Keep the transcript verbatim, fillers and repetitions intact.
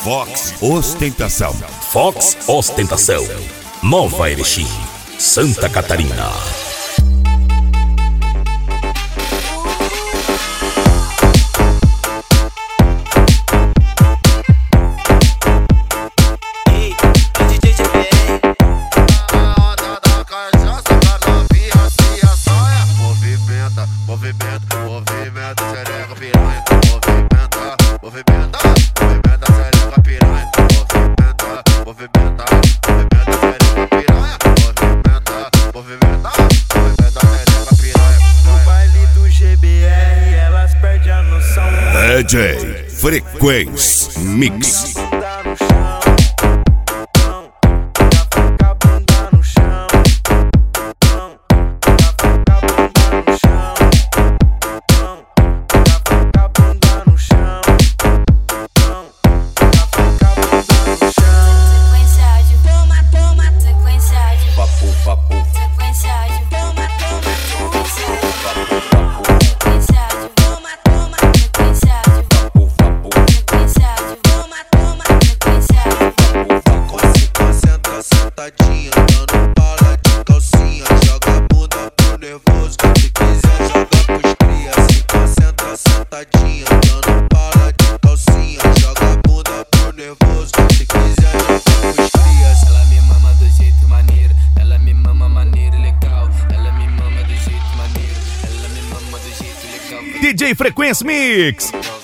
Fox Ostentação. Fox Ostentação. Nova Erechim, Santa Catarina. Movimenta, movimenta, xereca piranha. Movimenta, movimenta, movimenta, xereca piranha. Movimenta, movimenta, movimenta, xereca piranha. Movimenta, movimenta, movimenta, xereca piranha. No baile do G B R elas perdem a noção. D J Frequência Mix. Sentadinha, dando bala de calcinha. Joga a bunda pro nervoso. Se quiser, joga pros cria. Se concentra, sentadinha, dando bala de calcinha. Joga a bunda pro nervoso. Se quiser, joga pros cria. Ela me mama do jeito maneiro. Ela me mama maneiro, legal. Ela me mama do jeito maneiro. Ela me mama do jeito legal. D J Frequência Mix.